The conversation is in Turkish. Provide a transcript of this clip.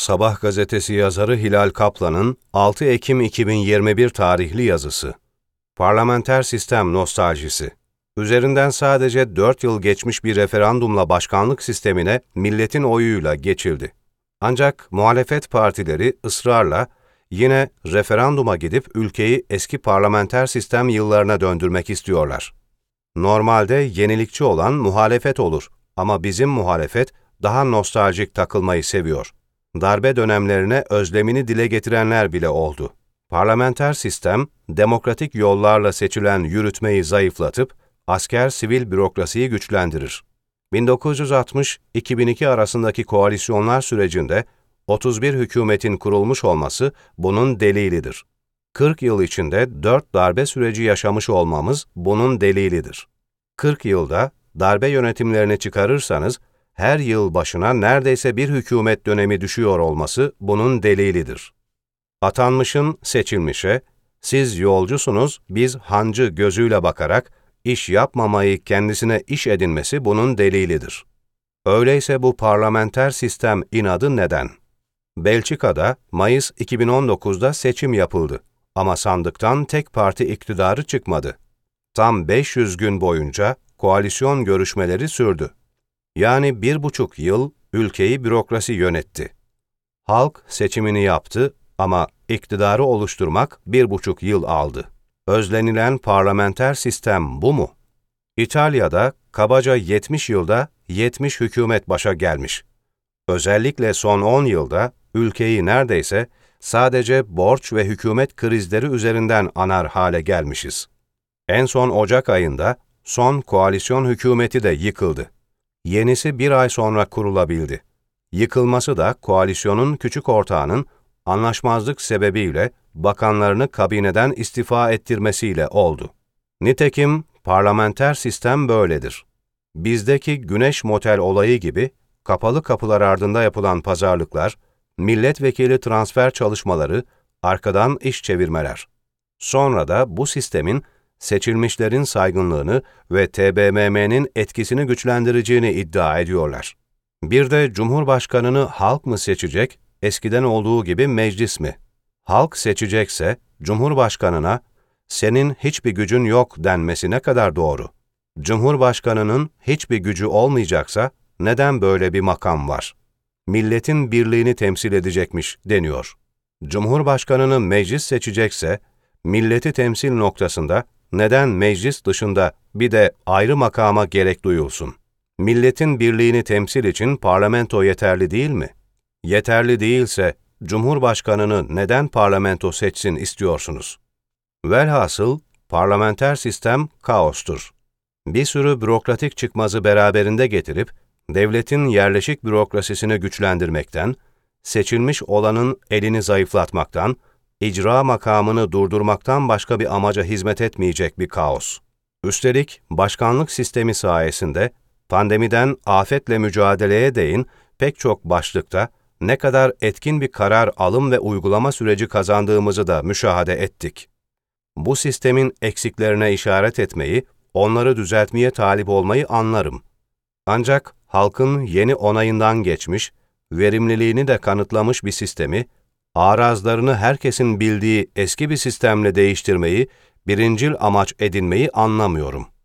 Sabah gazetesi yazarı Hilal Kaplan'ın 6 Ekim 2021 tarihli yazısı. Parlamenter sistem nostaljisi. Üzerinden sadece 4 yıl geçmiş bir referandumla başkanlık sistemine milletin oyuyla geçildi. Ancak muhalefet partileri ısrarla yine referanduma gidip ülkeyi eski parlamenter sistem yıllarına döndürmek istiyorlar. Normalde yenilikçi olan muhalefet olur ama bizim muhalefet daha nostaljik takılmayı seviyor. Darbe dönemlerine özlemini dile getirenler bile oldu. Parlamenter sistem, demokratik yollarla seçilen yürütmeyi zayıflatıp, asker-sivil bürokrasiyi güçlendirir. 1960-2002 arasındaki koalisyonlar sürecinde 31 hükümetin kurulmuş olması bunun delilidir. 40 yıl içinde 4 darbe süreci yaşamış olmamız bunun delilidir. 40 yılda darbe yönetimlerini çıkarırsanız, her yıl başına neredeyse bir hükümet dönemi düşüyor olması bunun delilidir. Atanmışın seçilmişe, siz yolcusunuz, biz hancı gözüyle bakarak iş yapmamayı kendisine iş edinmesi bunun delilidir. Öyleyse bu parlamenter sistem inadı neden? Belçika'da Mayıs 2019'da seçim yapıldı ama sandıktan tek parti iktidarı çıkmadı. Tam 500 gün boyunca koalisyon görüşmeleri sürdü. Yani 1,5 yıl ülkeyi bürokrasi yönetti. Halk seçimini yaptı ama iktidarı oluşturmak 1,5 yıl aldı. Özlenilen parlamenter sistem bu mu? İtalya'da kabaca 70 yılda 70 hükümet başa gelmiş. Özellikle son 10 yılda ülkeyi neredeyse sadece borç ve hükümet krizleri üzerinden anar hale gelmişiz. En son Ocak ayında son koalisyon hükümeti de yıkıldı. Yenisi bir ay sonra kurulabildi. Yıkılması da koalisyonun küçük ortağının anlaşmazlık sebebiyle bakanlarını kabineden istifa ettirmesiyle oldu. Nitekim parlamenter sistem böyledir. Bizdeki Güneş Motel olayı gibi kapalı kapılar ardında yapılan pazarlıklar, milletvekili transfer çalışmaları, arkadan iş çevirmeler. Sonra da bu sistemin seçilmişlerin saygınlığını ve TBMM'nin etkisini güçlendireceğini iddia ediyorlar. Bir de Cumhurbaşkanını halk mı seçecek, eskiden olduğu gibi meclis mi? Halk seçecekse, Cumhurbaşkanına, senin hiçbir gücün yok denmesi ne kadar doğru? Cumhurbaşkanının hiçbir gücü olmayacaksa, neden böyle bir makam var? Milletin birliğini temsil edecekmiş deniyor. Cumhurbaşkanını meclis seçecekse, milleti temsil noktasında, neden meclis dışında bir de ayrı makama gerek duyulsun? Milletin birliğini temsil için parlamento yeterli değil mi? Yeterli değilse, Cumhurbaşkanını neden parlamento seçsin istiyorsunuz? Velhasıl, parlamenter sistem kaostur. Bir sürü bürokratik çıkmazı beraberinde getirip, devletin yerleşik bürokrasisini güçlendirmekten, seçilmiş olanın elini zayıflatmaktan, icra makamını durdurmaktan başka bir amaca hizmet etmeyecek bir kaos. Üstelik başkanlık sistemi sayesinde pandemiden afetle mücadeleye değin pek çok başlıkta ne kadar etkin bir karar alım ve uygulama süreci kazandığımızı da müşahede ettik. Bu sistemin eksiklerine işaret etmeyi, onları düzeltmeye talip olmayı anlarım. Ancak halkın yeni onayından geçmiş, verimliliğini de kanıtlamış bir sistemi, arazlarını herkesin bildiği eski bir sistemle değiştirmeyi, birincil amaç edinmeyi anlamıyorum.